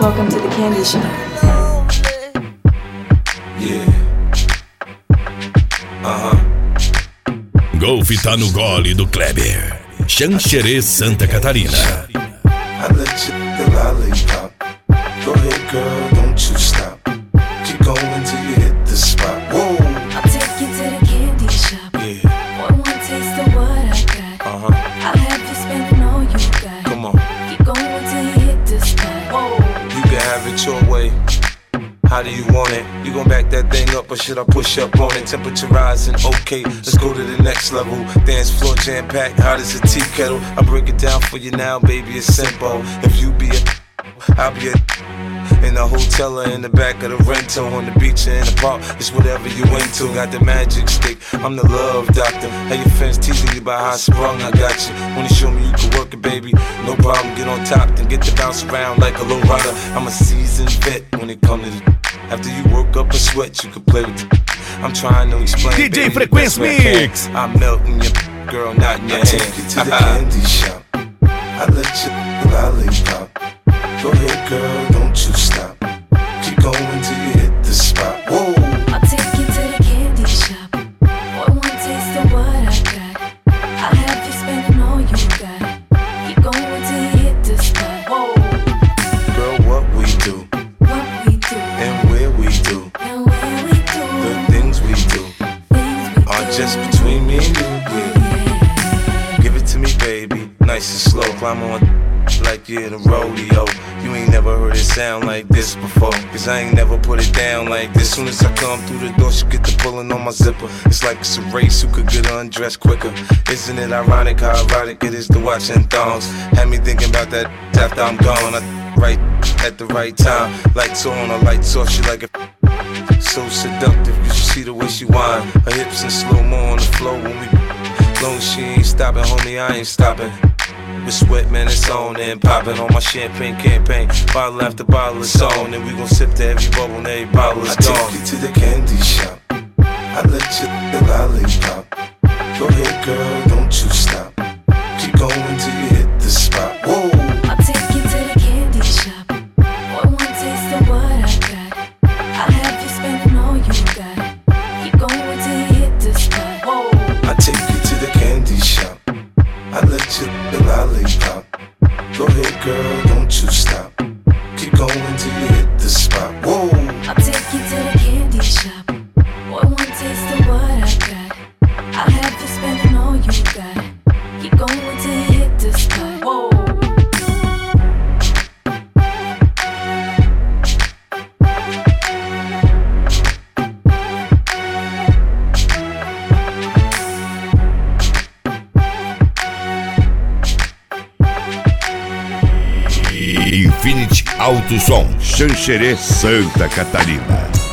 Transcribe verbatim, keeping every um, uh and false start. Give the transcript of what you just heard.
Welcome to the Candy Shop. Yeah. Uh-huh. Golf tá no gole do Kleber. Xanxerê, Santa Catarina. I let you the lollipop. Go ahead, girl, don't you stop. Keep going till you hit the spot. Whoa. I'll take you to the candy shop. Yeah. One more taste of what I got. Uh-huh. I'll have you spending all you got. Come on. Keep going till you hit the spot. Whoa. You can have it your way. How do you want it? You gon' back that thing up or should I push up on it? Temperature rising, okay, let's go to the next level. Dance floor jam-packed, hot as a tea kettle. I break it down for you now, baby, it's simple. If you be a, I'll be a in the hotel or in the back of the rental, on the beach or in the park, it's whatever you into. Got the magic stick, I'm the love doctor. How your fans teasing you about how I sprung, I got you. Wanna show me you can work it, baby? No problem, get on top, then get to bounce around like a low rider. I'm a seasoned vet when it comes to the after you work up a sweat, you can play with it. I'm trying to explain, D J baby, Frequency Mix. I'm melting your girl, not in your hand. I take you to the candy shop. I let you lollipop. Go ahead, girl, don't you stop. Keep going till you hit the spot. Whoa. I'll take you to the candy shop. One more taste of what I got. I'll have you spending all you got. Keep going till you hit the spot. Whoa. Girl, what we do What we do and where we do, and where we do the things we do things we are do. just between me and you. Yeah. Give it to me, baby, nice and slow. Climb on like you're in a rodeo. You ain't never heard it sound like this before, cause I ain't never put it down like this. Soon as I come through the door, she get the pulling on my zipper. It's like it's a race, who could get undressed quicker. Isn't it ironic how erotic it is to watching thongs? Had me thinking about that after I'm gone. I right at the right time. Lights on, or lights off, she like it so seductive. You should see the way she whine. Her hips in slow-mo on the floor when we long as she ain't stopping, homie, I ain't stopping. With sweat, man, it's on and popping on my champagne campaign. Bottle after bottle, it's on, and we gon' sip to every bubble and every bottle is gone. I take you to the candy shop. I let you the lollipop. Go ahead, girl, don't you stop. Keep going till you hit the spot. Whoa. I'll take you to the candy shop. One more taste of what I got. I'll have you spending all you got. Keep going till you hit the spot. Whoa. I take you to the candy shop. I let you the lollipop. Go ahead, girl, don't you stop. Keep going till you hit the spot. Whoa. I'll take you to the candy shop. One more taste of what I got. I'll have you spending all you got. Keep going till you hit the spot. Whoa. Infinity Auto Som, Xanxerê, Santa Catarina.